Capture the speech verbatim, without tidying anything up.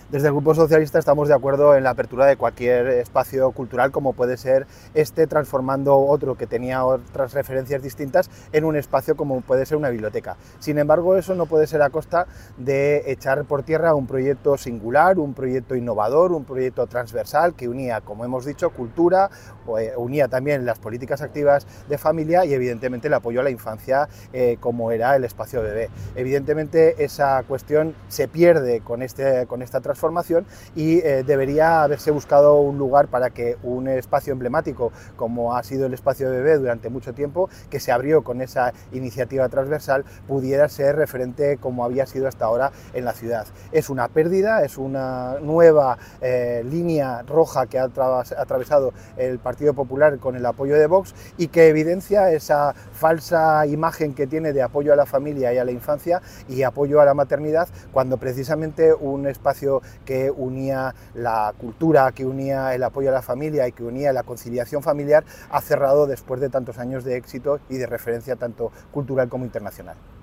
Desde el Grupo Socialista estamos de acuerdo en la apertura de cualquier espacio cultural, como puede ser este, transformando otro que tenía otras referencias distintas en un espacio como puede ser una biblioteca. Sin embargo, eso no puede ser a costa de echar por tierra un proyecto singular, un proyecto innovador, un proyecto transversal que unía, como hemos dicho, cultura, unía también las políticas activas de familia y evidentemente el apoyo a la infancia, eh, como era el espacio bebé. Evidentemente esa cuestión se pierde con, este, con esta transformación formación y eh, debería haberse buscado un lugar para que un espacio emblemático como ha sido el espacio bebé durante mucho tiempo, que se abrió con esa iniciativa transversal, pudiera ser referente como había sido hasta ahora en la ciudad. Es una pérdida, es una nueva eh, línea roja que ha atravesado el Partido Popular con el apoyo de Vox y que evidencia esa falsa imagen que tiene de apoyo a la familia y a la infancia y apoyo a la maternidad, cuando precisamente un espacio que unía la cultura, que unía el apoyo a la familia y que unía la conciliación familiar, ha cerrado después de tantos años de éxito y de referencia tanto cultural como internacional.